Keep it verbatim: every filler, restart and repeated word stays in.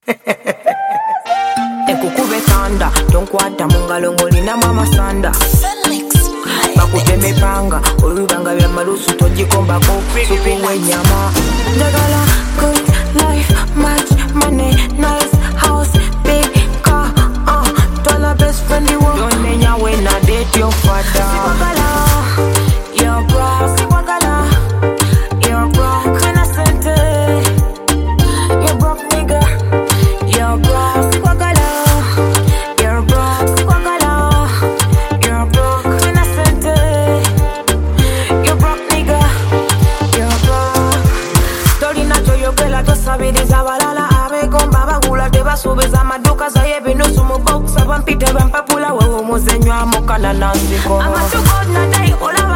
Ekukube tanda tonkwata mungalo ngolina mama sanda bakuteme panga olubanga bya malusu tojikombako supu wenyama njagala good life much money nice house big car uh tola best friend you want don't nenya when I date your father sibagala you're broke sibagala you're broke kana sente you're broke nigga you're broke sibagala you're broke sibagala you're broke kana sente you're broke nigga you're broke tolina choyogela tosabiriza balala abegomba bagula tebasubiza amaduka zaye binusu mu box abampita bampapula wewe muzenywa mukana nanziko amatugo nadai ola